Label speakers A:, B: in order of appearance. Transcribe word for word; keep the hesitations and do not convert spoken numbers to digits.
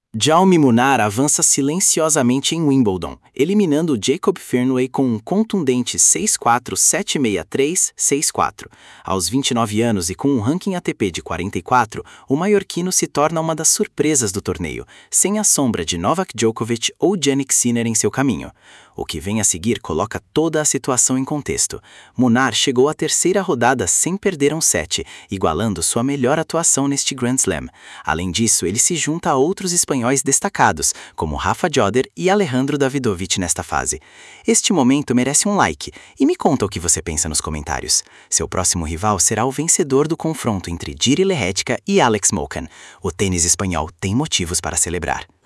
A: Jaume Munar avança silenciosamente em Wimbledon, eliminando Jacob Fernway com um contundente seis quatro, sete seis três, seis quatro. Aos vinte e nove anos e com um ranking A T P de quarenta e quatro, o maiorquino se torna uma das surpresas do torneio, sem a sombra de Novak Djokovic ou Jannik Sinner em seu caminho. O que vem a seguir coloca toda a situação em contexto. Munar chegou à terceira rodada sem perder um set, igualando sua melhor atuação neste Grand Slam. Além disso, ele se junta a outros espanhóis destacados, como Rafa Joder e Alejandro Davidovich nesta fase. Este momento merece um like, e me conta o que você pensa nos comentários. Seu próximo rival será o vencedor do confronto entre Jiri Lehetka e Alex Molcan. O tênis espanhol tem motivos para celebrar.